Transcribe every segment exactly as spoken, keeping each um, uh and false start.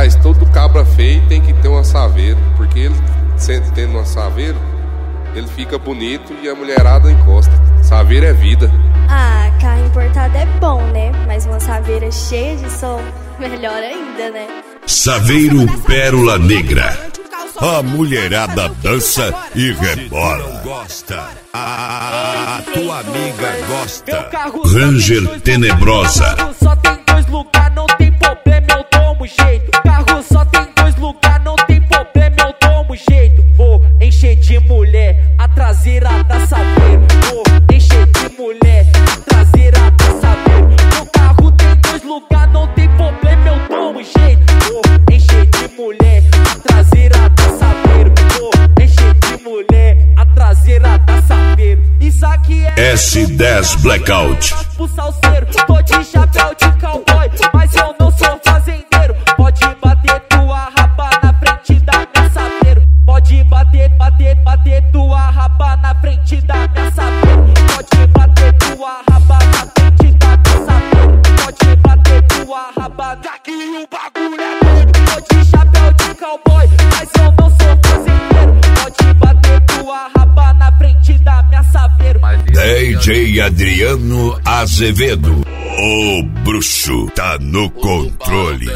Aliás, todo cabra feio tem que ter uma saveira, porque ele, sempre tendo uma saveira, ele fica bonito e a mulherada encosta. Saveira é vida. Ah, carro importado é bom, né? Mas uma saveira cheia de som, melhor ainda, né? Saveiro Pérola Negra. A mulherada dança e rebola. Gosta. A, a tua amiga gosta. Ranger Tenebrosa. Carro só tem dois lugares, não tem problema, eu tomo jeito. Carro só tem dois lugares, não tem problema, eu tomo jeito. Vou encher de mulher, a traseira da saveiro. Vou encher de mulher, a traseira da saveiro. Meu carro tem dois lugares, não tem problema, eu tomo jeito. Vou encher de mulher, a traseira da saveiro. Vou encher de mulher, a traseira da saveiro. Isso aqui é S dez Blackout. pro salseiro, tô de chapéu de cowboy, mas eu não sou fazendeiro. Pode bater tua raba na frente da minha saveiro. Pode bater, bater, bater tua raba na frente da minha saveiro. Pode bater tua raba na frente da minha saveiro. Pode bater tua raba, daqui o bagulho é doido. Tô de chapéu de cowboy, mas eu não sou fazendeiro. Pode bater tua raba na frente da minha saveiro. D J Adriano Azevedo. O bruxo tá no controle.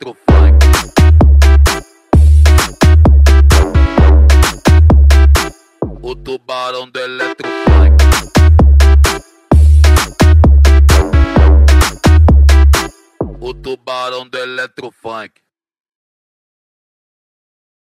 O tubarão do Eletrofunk. O tubarão do Eletrofunk.